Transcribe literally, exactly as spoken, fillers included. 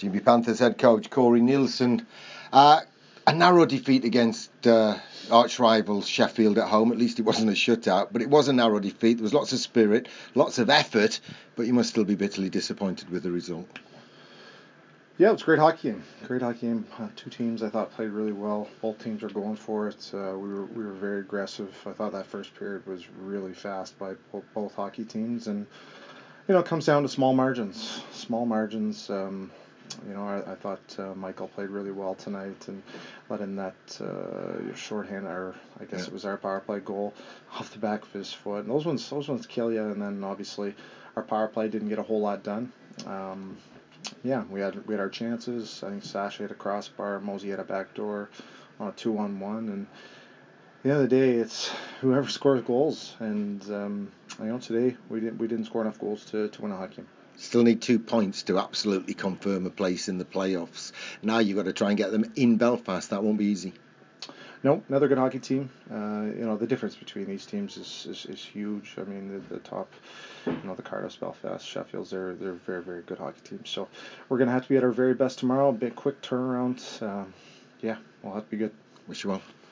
Jimmy Panthers head coach Corey Nielsen. Uh, a narrow defeat against uh, arch rivals Sheffield at home. At least it wasn't a shutout, but it was a narrow defeat. There was lots of spirit, lots of effort, but you must still be bitterly disappointed with the result. Yeah, it was a great hockey game. Great hockey game. Uh, two teams I thought played really well. Both teams were going for it. Uh, we were we were very aggressive. I thought that first period was really fast by both, both hockey teams, and you know it comes down to small margins. Small margins. Um, you know, I, I thought uh, Michael played really well tonight and let in that uh, shorthand, or I guess Yeah. it was our power play goal off the back of his foot. And those ones, those ones kill you. And then obviously our power play didn't get a whole lot done. Um, Yeah, we had we had our chances. I think Sasha hit a crossbar, Mosey had a backdoor on a two on one, and at the end of the day, it's whoever scores goals. And um, you know, today we didn't we didn't score enough goals to, to win a hockey game. Still need two points to absolutely confirm a place in the playoffs. Now you've got to try and get them in Belfast. That won't be easy. No, another good hockey team. Uh, you know, the difference between these teams is, is, is huge. I mean, the, the top, you know, the Cardiffs, Belfast, Sheffields, they're they're very, very good hockey teams. So we're going to have to be at our very best tomorrow. A bit quick turnaround. Um, yeah, we'll have to be good. Wish you well.